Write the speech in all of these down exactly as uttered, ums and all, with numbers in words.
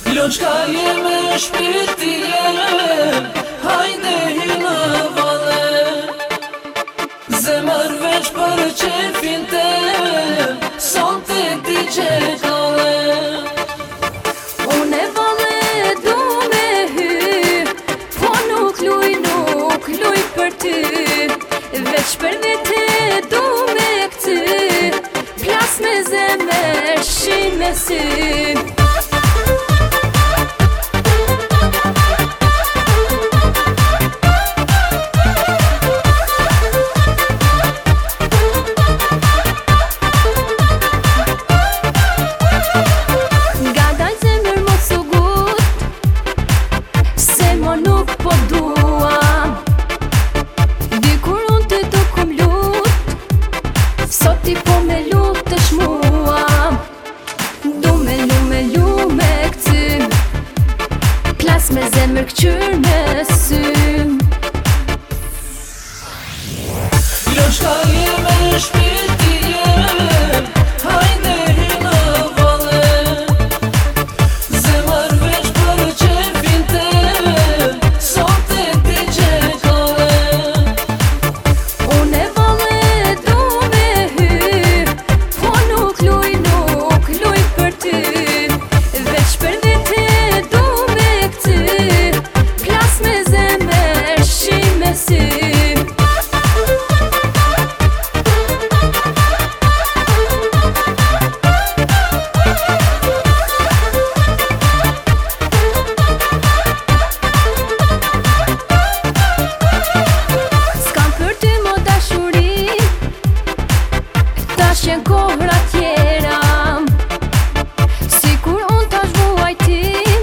Loçka jeme shpirti jem, hajde hina vale. Zemër veç për qefin tem, son të di që kale. Une vale du me hy, po nuk luj, nuk luj për ty. Veç për vete du me këty, plas me zemër, shi me sy. Soti po me lutë të shmua, du me lu me lu me këty, plas me zemër këqyr me sy. Loçka jeme shpirti jem, hajde hina vale. Zemër veç për qefin tem, son të di që kale. Une vale du me hy, po nuk luj, nuk luj për ty. Veç për vete du me këty, plas me zemër, shi me sy. Qen kohra tjera, si kur unë ta zhvuaj ti,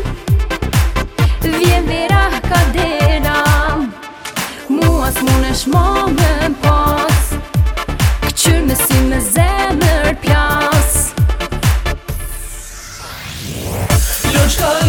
vjen vera kadera. Mua s'munesh ma me m'pas, këqyr me sy me zemër pjas. Loçka